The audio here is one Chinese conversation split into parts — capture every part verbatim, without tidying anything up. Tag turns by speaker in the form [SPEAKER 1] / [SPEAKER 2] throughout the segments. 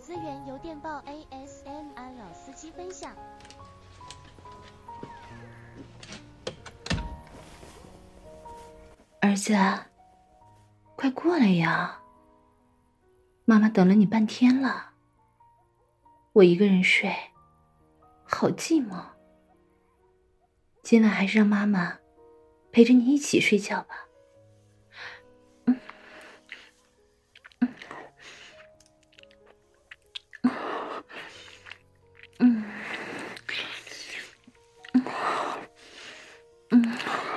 [SPEAKER 1] 资源由电报 A S M R 老司机分享。
[SPEAKER 2] 儿子，快过来呀！妈妈等了你半天了。我一个人睡，好寂寞。今晚还是让妈妈陪着你一起睡觉吧。嗯嗯嗯嗯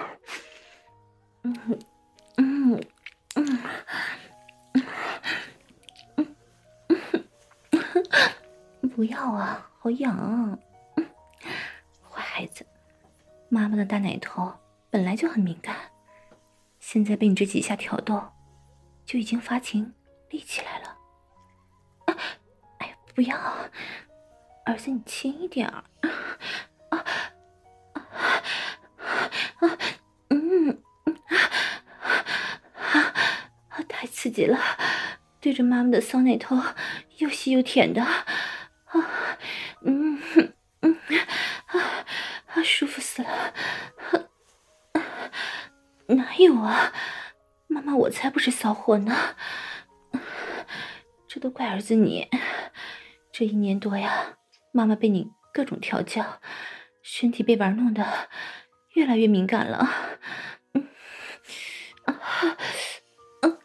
[SPEAKER 2] 嗯嗯嗯嗯，不要啊，好痒啊！坏孩子，妈妈的大奶头本来就很敏感，现在被你这几下挑逗，就已经发情立起来了。啊，哎呀，不要，儿子你轻一点儿。啊啊啊！嗯啊啊！太刺激了，对着妈妈的骚奶头又吸又舔的，啊嗯嗯啊啊，舒服死了！哪有啊，妈妈我才不是骚货呢，这都怪儿子你，这一年多呀，妈妈被你各种调教，身体被玩弄得越来越敏感了。嗯啊嗯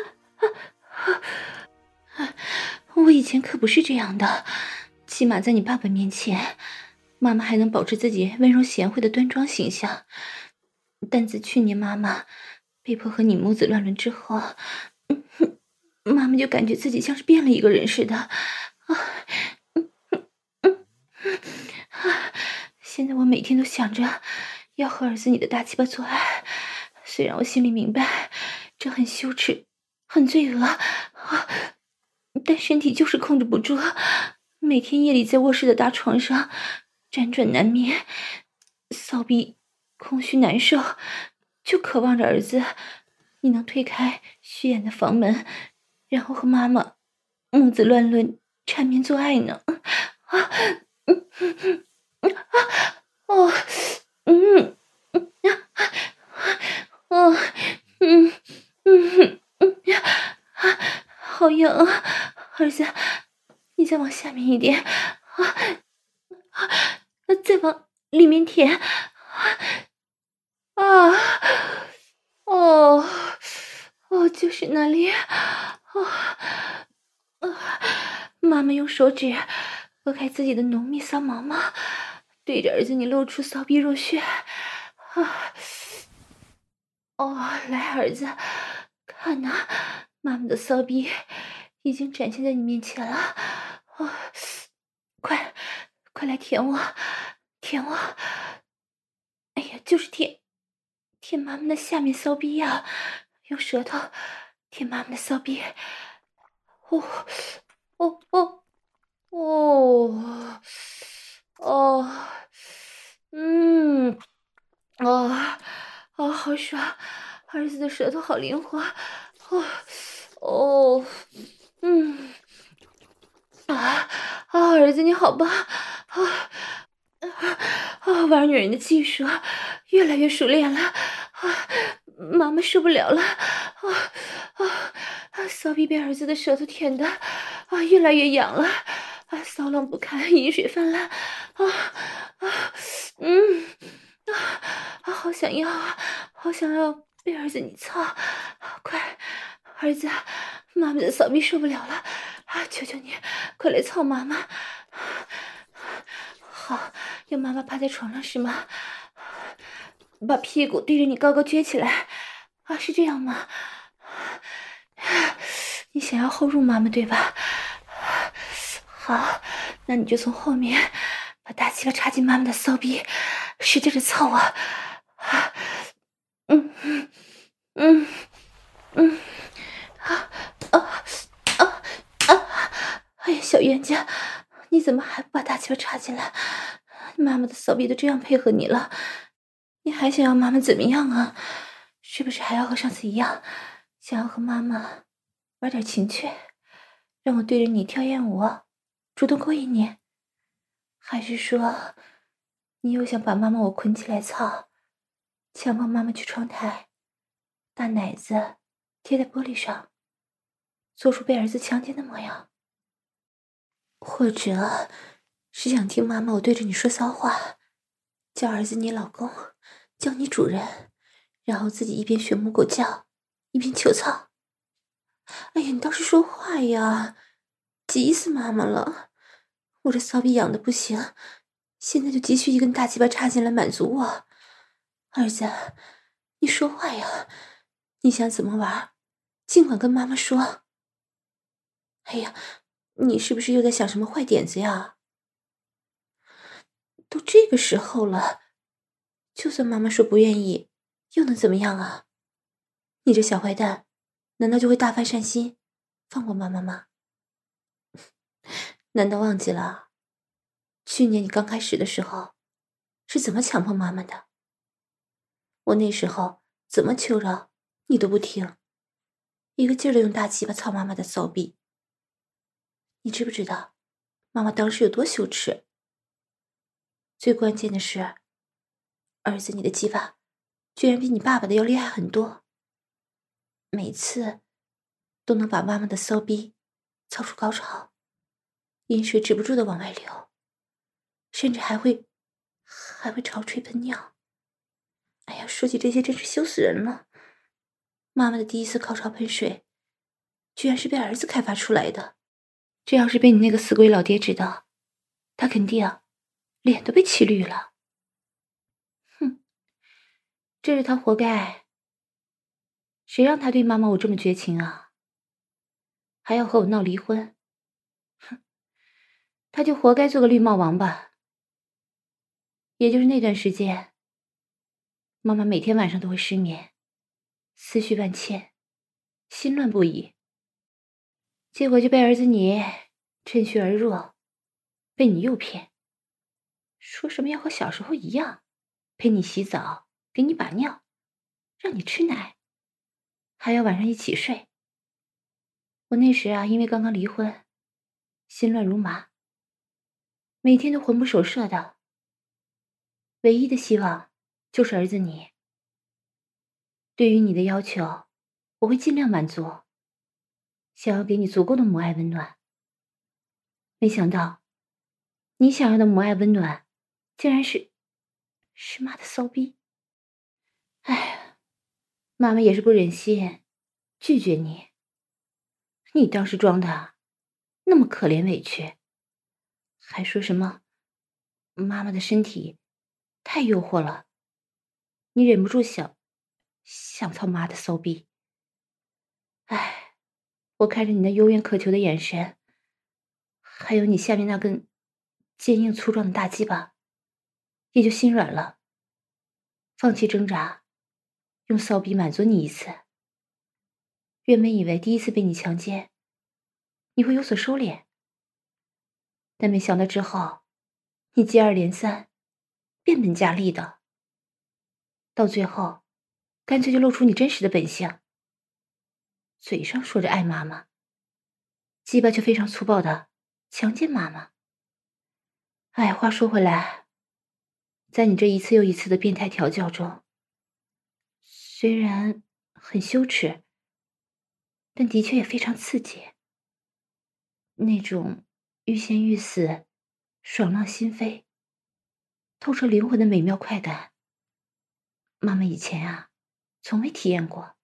[SPEAKER 2] 啊！我以前可不是这样的，起码在你爸爸面前，妈妈还能保持自己温柔贤惠的端庄形象。但自去年妈妈被迫和你母子乱伦之后，嗯，妈妈就感觉自己像是变了一个人似的。啊，嗯嗯嗯啊！现在我每天都想着要和儿子你的大鸡巴做爱，虽然我心里明白这很羞耻，很罪恶啊，但身体就是控制不住，每天夜里在卧室的大床上辗转难眠，骚逼空虚难受，就渴望着儿子你能推开虚掩的房门，然后和妈妈母子乱伦缠绵做爱呢。啊，嗯嗯嗯啊哦，嗯嗯啊哦，嗯嗯嗯呀啊，好痒啊！儿子，你再往下面一点啊啊！再往里面舔啊！哦哦，就是那里。哦啊！妈妈用手指拨开自己的浓密骚毛毛，对着儿子你露出骚逼肉穴。啊！哦，来，儿子，看呐，妈妈的骚逼已经展现在你面前了。哦，快，快来舔我，舔我！哎呀，就是舔，舔妈妈的下面骚逼呀，用舌头舔妈妈的骚逼。哦，哦哦哦哦，嗯，哦哦，好爽！儿子的舌头好灵活。哦哦，嗯啊啊，儿子你好棒！啊啊，玩女人的技术越来越熟练了。啊，妈妈受不了了。啊啊啊！骚逼被儿子的舌头舔的啊，越来越痒了。啊，骚浪不堪，饮水泛滥。啊啊，嗯啊啊，好想要啊，好想要被儿子你操！快，儿子，妈妈的骚逼受不了了。啊，求求你，快来操妈妈！好，要妈妈趴在床上是吗？把屁股对着你高高撅起来。啊，是这样吗？你想要后入妈妈对吧？好，那你就从后面把大鸡巴插进妈妈的骚逼，使劲的操啊！嗯嗯嗯嗯啊啊啊啊！哎呀，小冤家，你怎么还不把大鸡巴插进来？妈妈的骚逼都这样配合你了，你还想要妈妈怎么样啊？是不是还要和上次一样，想要和妈妈玩点情趣？ 让我对着你跳艳舞，主动勾引你？还是说，你又想把妈妈我捆起来操，强迫妈妈去窗台，大奶子贴在玻璃上，做出被儿子强奸的模样？或者是想听妈妈我对着你说骚话，叫儿子你老公，叫你主人，然后自己一边学母狗叫，一边求操？哎呀，你倒是说话呀，急死妈妈了！我这骚逼痒的不行，现在就急需一根大鸡巴插进来满足我。儿子，你说话呀，你想怎么玩，尽管跟妈妈说。哎呀，你是不是又在想什么坏点子呀？都这个时候了，就算妈妈说不愿意，又能怎么样啊？你这小坏蛋，难道就会大发善心，放过妈妈吗？难道忘记了，去年你刚开始的时候，是怎么强迫妈妈的？我那时候怎么求饶，你都不听，一个劲儿的用大鸡巴操妈妈的骚逼。你知不知道，妈妈当时有多羞耻？最关键的是，儿子你的鸡巴居然比你爸爸的要厉害很多，每次都能把妈妈的骚逼操出高潮，饮水止不住的往外流，甚至还会还会潮吹喷尿。哎呀，说起这些真是羞死人了。妈妈的第一次高潮喷水，居然是被儿子开发出来的。这要是被你那个死鬼老爹知道，他肯定脸都被气绿了。哼，这是他活该。谁让他对妈妈我这么绝情啊？还要和我闹离婚？哼，他就活该做个绿帽王吧。也就是那段时间，妈妈每天晚上都会失眠，思绪万千，心乱不已。结果就被儿子你趁虚而入，被你诱骗，说什么要和小时候一样，陪你洗澡，给你把尿，让你吃奶，还要晚上一起睡。我那时啊，因为刚刚离婚，心乱如麻，每天都魂不守舍的，唯一的希望就是儿子你。对于你的要求，我会尽量满足，想要给你足够的母爱温暖。没想到，你想要的母爱温暖，竟然是是妈的骚逼。哎，妈妈也是不忍心拒绝你。你当时装的那么可怜委屈，还说什么妈妈的身体太诱惑了，你忍不住想想操妈的骚逼。哎，我看着你那幽怨渴求的眼神，还有你下面那根坚硬粗壮的大鸡巴，也就心软了，放弃挣扎，用骚逼满足你一次。原本以为第一次被你强奸，你会有所收敛，但没想到之后，你接二连三，变本加厉的，到最后，干脆就露出你真实的本性。嘴上说着爱妈妈，鸡巴却非常粗暴的强奸妈妈。哎，话说回来，在你这一次又一次的变态调教中，虽然很羞耻，但的确也非常刺激。那种欲仙欲死、爽浪心扉、透彻灵魂的美妙快感，妈妈以前啊，从未体验过。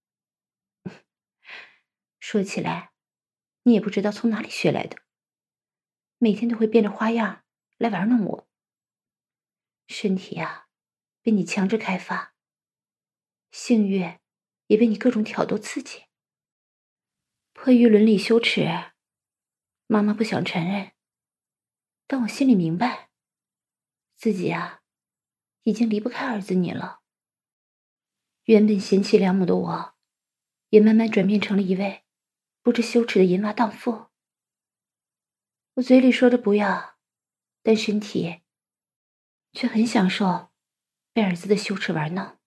[SPEAKER 2] 说起来，你也不知道从哪里学来的，每天都会变着花样来玩弄我。身体啊，被你强制开发，性欲也被你各种挑逗刺激。迫于伦理羞耻，妈妈不想承认，但我心里明白，自己啊，已经离不开儿子你了。原本贤妻良母的我，也慢慢转变成了一位不知羞耻的淫娃荡妇。我嘴里说着不要，但身体却很享受被儿子的羞耻玩弄。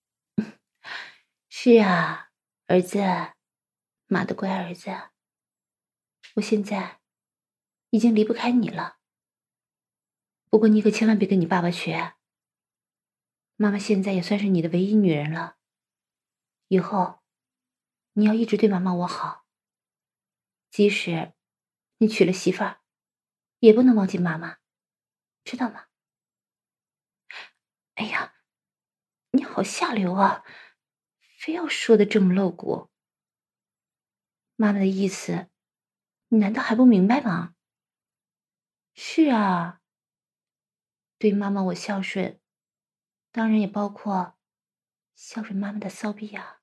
[SPEAKER 2] 是啊，儿子，妈的乖儿子， 我现在已经离不开你了。不过你可千万别跟你爸爸学。妈妈现在也算是你的唯一女人了，以后你要一直对妈妈我好。即使你娶了媳妇儿，也不能忘记妈妈，知道吗？哎呀，你好下流啊，非要说的这么露骨。妈妈的意思，你难道还不明白吗？是啊，对妈妈我孝顺，当然也包括孝顺妈妈的骚逼啊。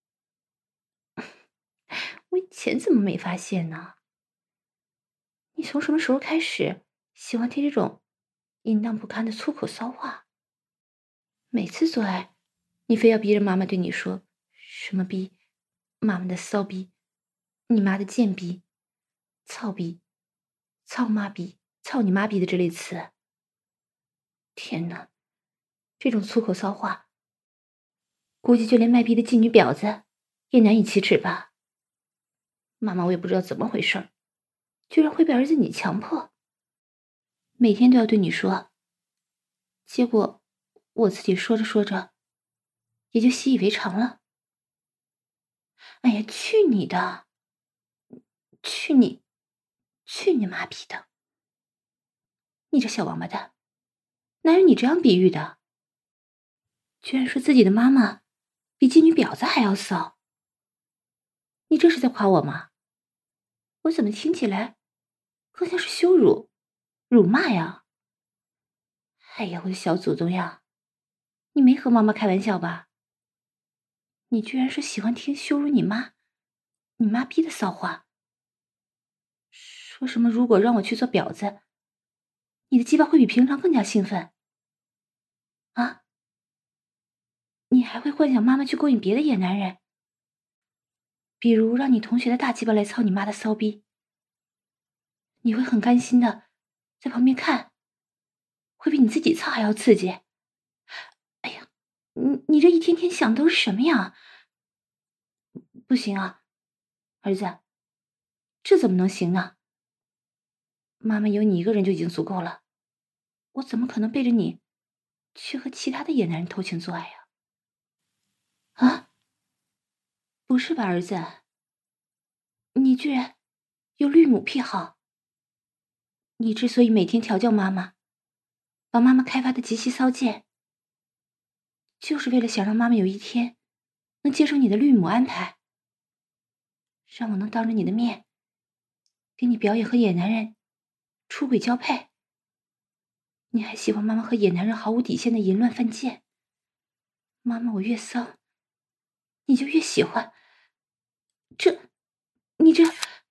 [SPEAKER 2] 我以前怎么没发现呢？你从什么时候开始喜欢听这种淫荡不堪的粗口骚话？每次做爱，你非要逼着妈妈对你说什么逼，妈妈的骚逼，你妈的贱逼，操逼，操妈逼，操你妈逼的这类词。天哪，这种粗口骚话，估计就连卖逼的妓女婊子也难以启齿吧。妈妈我也不知道怎么回事儿，居然会被儿子你强迫，每天都要对你说，结果我自己说着说着也就习以为常了。哎呀，去你的！去你，去你妈逼的！你这小王八蛋，哪有你这样比喻的？居然说自己的妈妈比妓女婊子还要骚，你这是在夸我吗？我怎么听起来更像是羞辱、辱骂呀？哎呀，我的小祖宗呀，你没和妈妈开玩笑吧？你居然是喜欢听羞辱你妈、你妈逼的骚话？说什么如果让我去做婊子，你的鸡巴会比平常更加兴奋啊？你还会幻想妈妈去勾引别的野男人，比如让你同学的大鸡巴来操你妈的骚逼，你会很甘心的在旁边看，会比你自己操还要刺激。哎呀，你你这一天天想都是什么呀？不行啊，儿子，这怎么能行呢？妈妈有你一个人就已经足够了，我怎么可能背着你去和其他的野男人偷情做爱呀？啊，不是吧，儿子？你居然有绿母癖好？你之所以每天调教妈妈，把妈妈开发的极其骚贱，就是为了想让妈妈有一天能接受你的绿母安排，让我能当着你的面给你表演和野男人出轨交配。你还喜欢妈妈和野男人毫无底线的淫乱犯贱？妈妈我越骚，你就越喜欢。这，你这，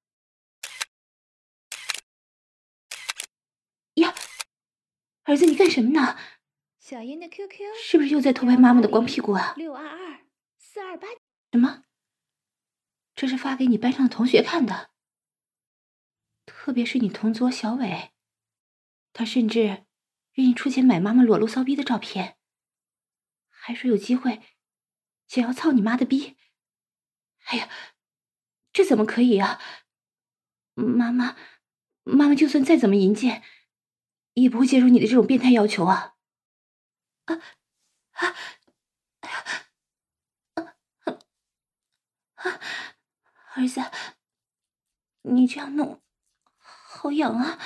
[SPEAKER 2] 呀，儿子你干什么呢？
[SPEAKER 3] 小英的 Q Q
[SPEAKER 2] 是不是又在偷拍妈妈的光屁股啊？
[SPEAKER 3] 六二二四二八。
[SPEAKER 2] 什么？这是发给你班上的同学看的，特别是你同桌小伟，他甚至愿意出钱买妈妈裸露骚逼的照片，还说有机会想要操你妈的逼。哎呀，这怎么可以啊？妈妈，妈妈就算再怎么淫贱，也不会接受你的这种变态要求啊！啊啊！哎呀！啊啊！儿子，你这样弄，好痒啊！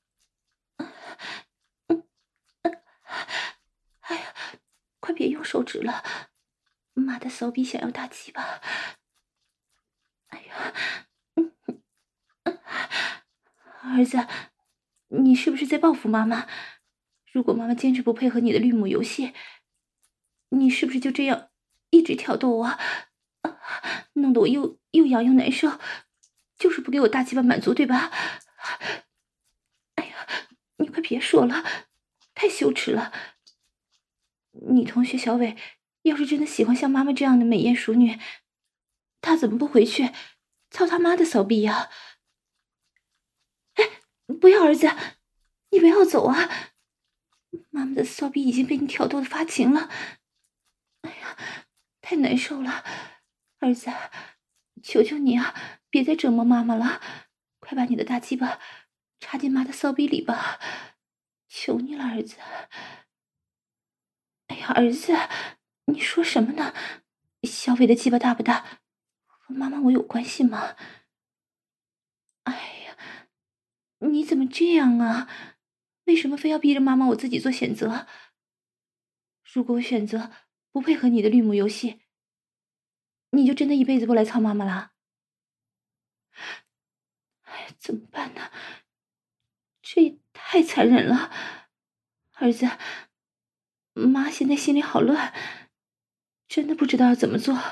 [SPEAKER 2] 嗯嗯，哎呀，快别用手指了，妈的骚逼想要大鸡巴！哎呀，嗯嗯，儿子，你是不是在报复妈妈？如果妈妈坚持不配合你的绿母游戏，你是不是就这样一直挑逗我，啊、弄得我又又痒又难受，就是不给我大鸡巴满足，对吧？哎呀，你快别说了，太羞耻了。你同学小伟要是真的喜欢像妈妈这样的美艳淑女，他怎么不回去操他妈的骚逼呀？哎，不要，儿子，你不要走啊！妈妈的骚逼已经被你挑逗的发情了，哎呀，太难受了，儿子，求求你啊，别再折磨妈妈了， 快把你的大鸡巴插进妈的骚逼里吧，求你了，儿子。哎呀，儿子，你说什么呢？小伟的鸡巴大不大，和妈妈我有关系吗？哎呀，你怎么这样啊？为什么非要逼着妈妈我自己做选择？如果我选择不配合你的绿幕游戏，你就真的一辈子不来操妈妈了？哎，怎么办呢？这也太残忍了，儿子，妈现在心里好乱，真的不知道要怎么做。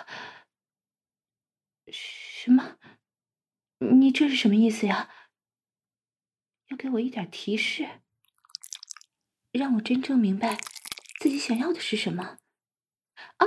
[SPEAKER 2] 什么？你这是什么意思呀？要给我一点提示，让我真正明白自己想要的是什么？啊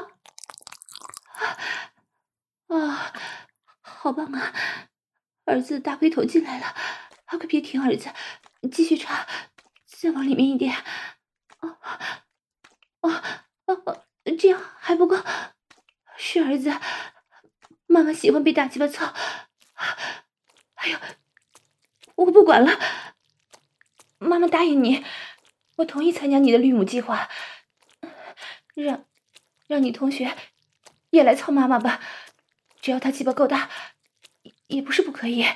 [SPEAKER 2] 啊啊！好棒啊！儿子大龟头进来了，啊，快别停，儿子，继续插，再往里面一点。啊啊啊！这样还不够。是儿子，妈妈喜欢被大鸡巴操。哎呦，我不管了，妈妈答应你，我同意参加你的绿母计划，让让你同学也来操妈妈吧，只要他鸡巴够大，也不是不可以。啊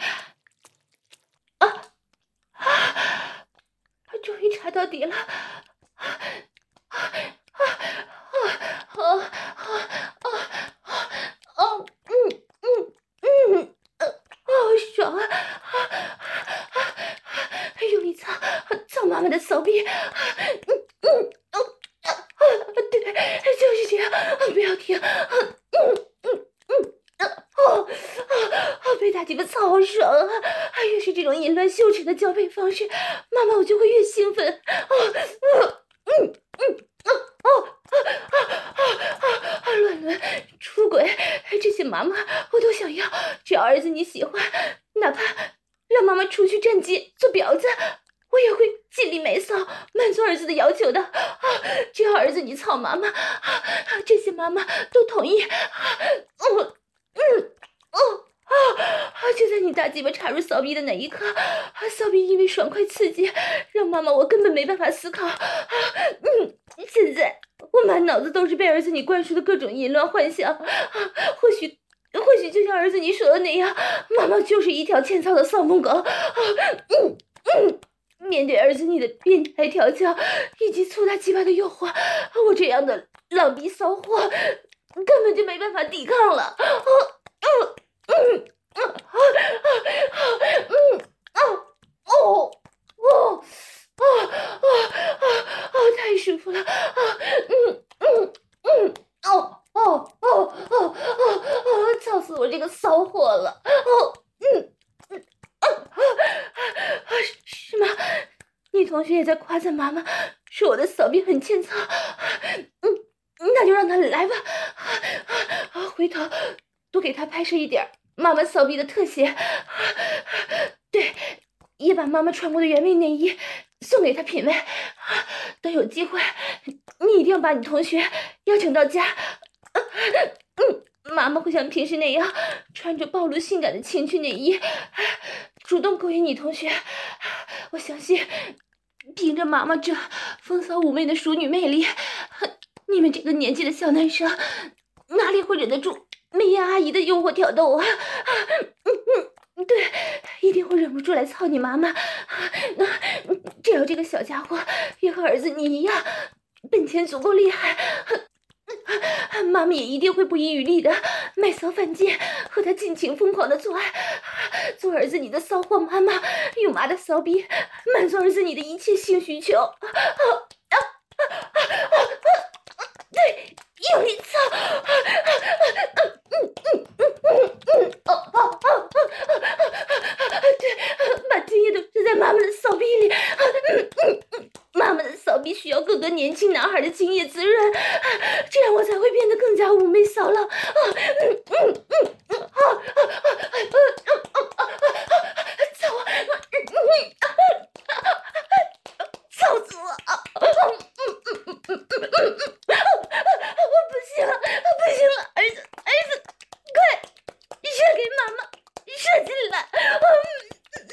[SPEAKER 2] 啊！他终于插到底了。啊啊啊啊啊啊啊！哦，嗯嗯嗯，好爽啊！啊啊啊！用力操操妈妈的骚逼！嗯嗯哦啊啊！对，就是这样，不要停！嗯嗯嗯哦哦，被大鸡巴操好爽啊！越是这种淫乱羞耻的交配方式，妈妈我就会越兴奋。哦嗯嗯哦哦啊啊啊啊！乱伦、出轨，这些妈妈我都想要，只要儿子你喜欢，哪怕让妈妈出去站街做婊子，我也会尽力美骚，满足儿子的要求的。啊，只要儿子你操妈妈，啊，这些妈妈都同意。啊，哦，嗯，哦。啊啊！就在你大鸡巴插入骚逼的那一刻，啊，骚逼因为爽快刺激，让妈妈我根本没办法思考。啊，嗯，现在我满脑子都是被儿子你灌输的各种淫乱幻想。啊，或许或许就像儿子你说的那样，妈妈就是一条欠操的骚母狗。啊，嗯嗯。面对儿子你的变态调教以及粗大鸡巴的诱惑，我这样的浪逼骚货根本就没办法抵抗了。啊，嗯。嗯嗯啊啊啊嗯啊哦哦啊啊啊啊！太舒服了啊！嗯嗯嗯哦哦哦哦哦！操死我这个骚货了！哦嗯嗯啊啊啊！是吗？你同学也在夸赞妈妈，说我的骚逼很欠操。嗯，那就让他来吧。啊啊！回头多给他拍摄一点妈妈骚逼的特写。对，也把妈妈穿过的原味内衣送给他品味。等有机会，你一定要把你同学邀请到家。嗯，妈妈会像平时那样穿着暴露性感的情趣内衣，主动勾引你同学。我相信凭着妈妈这风骚妩媚的淑女魅力，你们这个年纪的小男生哪里会忍得住美颜阿姨的诱惑挑逗啊？嗯嗯，对，一定会忍不住来操你妈妈。那只要这个小家伙也和儿子你一样本钱足够厉害，妈妈也一定会不遗余力的卖骚犯贱，和他尽情疯狂的做爱，做儿子你的骚货妈妈，用妈的骚逼满足儿子你的一切性需求。啊啊啊啊啊！对，用力操！嗯嗯嗯嗯嗯哦哦哦哦哦！对，把精液都射在妈妈的骚逼里。嗯嗯嗯，妈妈的骚逼需要各个年轻男孩的精液滋润，这样我才会变得更加妩媚骚浪。啊嗯嗯嗯嗯啊啊啊啊啊啊啊！操我！嗯嗯，操死我！啊嗯嗯嗯嗯嗯嗯嗯。不行了，不行了，儿子，儿子，快射给妈妈，射进来！嗯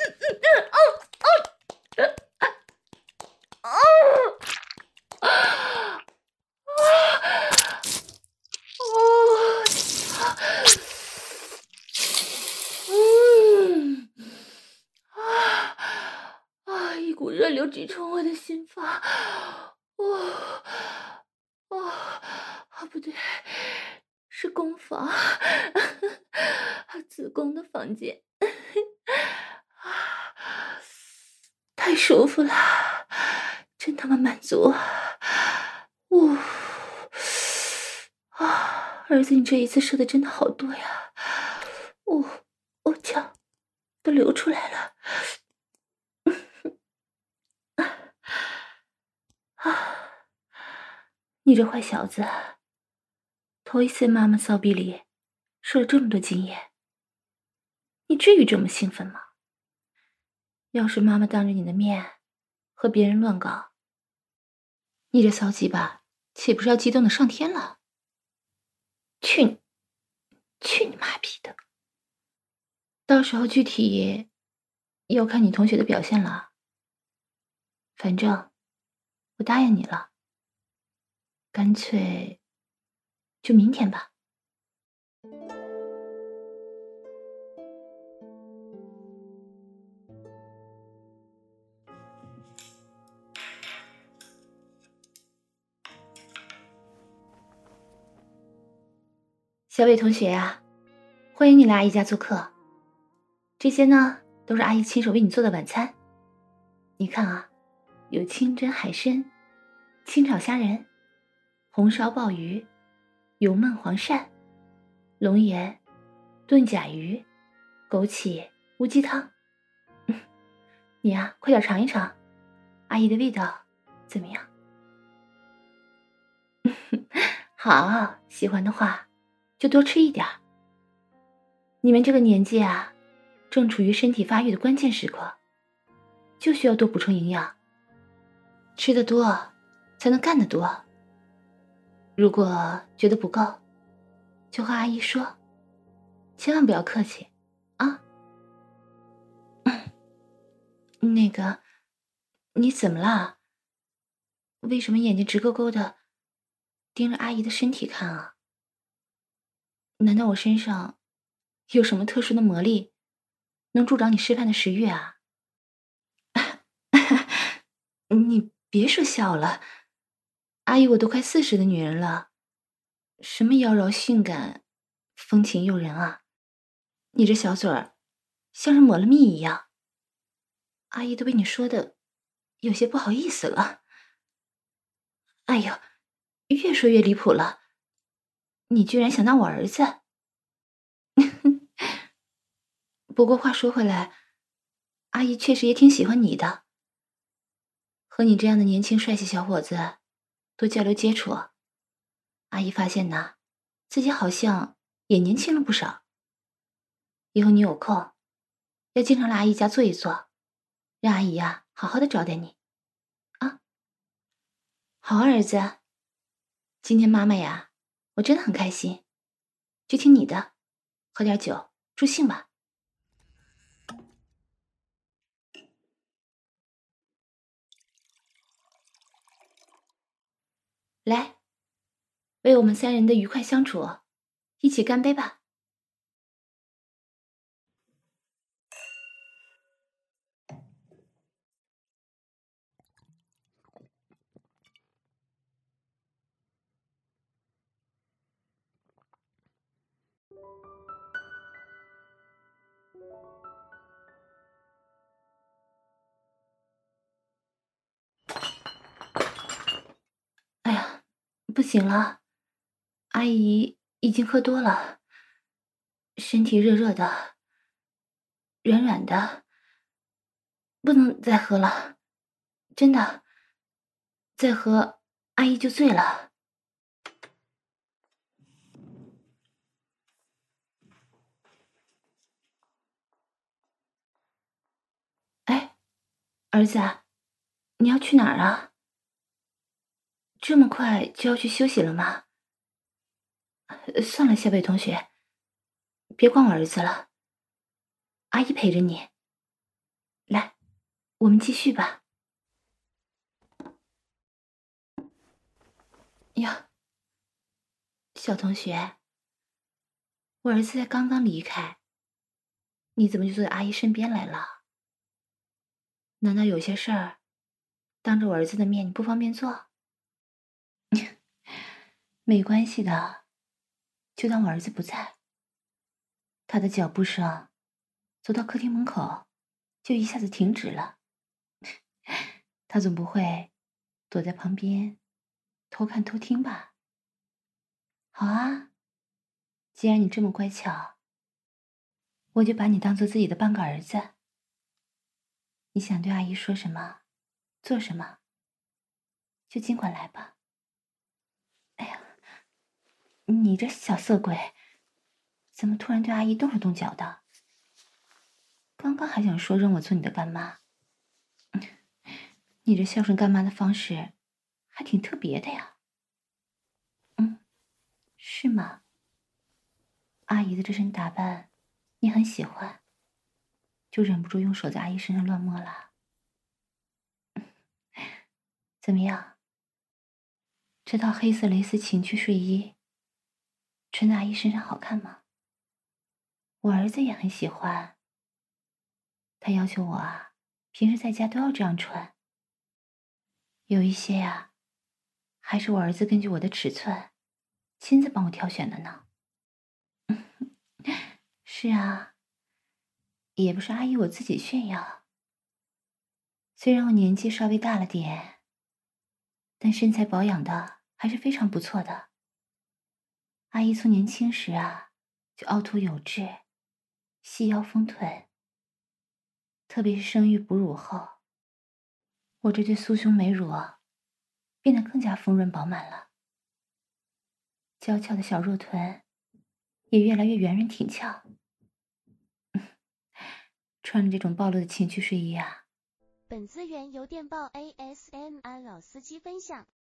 [SPEAKER 2] 又直冲我的心房。哦哦，哦不对，是宫房，子宫的房间。太舒服了，真他妈满足。哦，啊，儿子，你这一次射的真的好多呀。哦，哦，瞧，都流出来了。啊，你这坏小子，头一次妈妈骚逼里受了这么多经验，你至于这么兴奋吗？要是妈妈当着你的面和别人乱搞，你这骚鸡巴岂不是要激动的上天了？去你，去你妈逼的！到时候具体要看你同学的表现了。反正我答应你了，干脆就明天吧。小伟同学呀，欢迎你来阿姨家做客。这些呢，都是阿姨亲手为你做的晚餐。你看啊，有清蒸海参、清炒虾仁、红烧鲍鱼、油焖黄鳝、龙眼炖甲鱼、枸杞乌鸡汤。你呀，快点尝一尝，阿姨的味道怎么样？好，喜欢的话就多吃一点。你们这个年纪啊，正处于身体发育的关键时刻，就需要多补充营养。吃得多才能干得多。如果觉得不够，就和阿姨说，千万不要客气啊。那个，你怎么了？为什么眼睛直勾勾的盯着阿姨的身体看啊？难道我身上有什么特殊的魔力，能助长你吃饭的食欲啊？你别说笑了，阿姨我都快四十的女人了，什么妖娆性感、风情诱人啊？你这小嘴儿像是抹了蜜一样，阿姨都被你说的有些不好意思了。哎呦，越说越离谱了，你居然想当我儿子？不过话说回来，阿姨确实也挺喜欢你的。和你这样的年轻帅气小伙子多交流接触，阿姨发现呐，自己好像也年轻了不少。以后你有空要经常来阿姨家坐一坐，让阿姨呀好好的招待你啊。好啊，儿子，今天妈妈呀，我真的很开心，就听你的，喝点酒助兴吧。来，为我们三人的愉快相处，一起干杯吧。哎呀，不行了，阿姨已经喝多了，身体热热的，软软的，不能再喝了，真的，再喝阿姨就醉了。哎，儿子，你要去哪儿啊？这么快就要去休息了吗？算了，小北同学，别管我儿子了，阿姨陪着你。来，我们继续吧。呀，小同学，我儿子才刚刚离开，你怎么就坐在阿姨身边来了？难道有些事儿当着我儿子的面，你不方便做？没关系的，就当我儿子不在。他的脚步声走到客厅门口，就一下子停止了。他总不会躲在旁边偷看偷听吧？好啊，既然你这么乖巧，我就把你当做自己的半个儿子。你想对阿姨说什么，做什么，就尽管来吧。哎呀，你这小色鬼，怎么突然对阿姨动手动脚的？刚刚还想说让我做你的干妈，你这孝顺干妈的方式还挺特别的呀。嗯，是吗？阿姨的这身打扮你很喜欢，就忍不住用手在阿姨身上乱摸了。怎么样？这套黑色蕾丝情趣睡衣穿在阿姨身上好看吗？我儿子也很喜欢，他要求我啊，平时在家都要这样穿。有一些呀、啊，还是我儿子根据我的尺寸亲自帮我挑选的呢。是啊，也不是阿姨我自己炫耀。虽然我年纪稍微大了点，但身材保养的还是非常不错的。阿姨从年轻时啊就凹凸有致，细腰丰臀，特别是生育哺乳后，我这对酥胸美乳啊变得更加丰润饱满了，娇俏的小肉臀也越来越圆润挺翘。穿着这种暴露的情趣睡衣啊，
[SPEAKER 1] 本资源由电报 A S M R 老司机分享。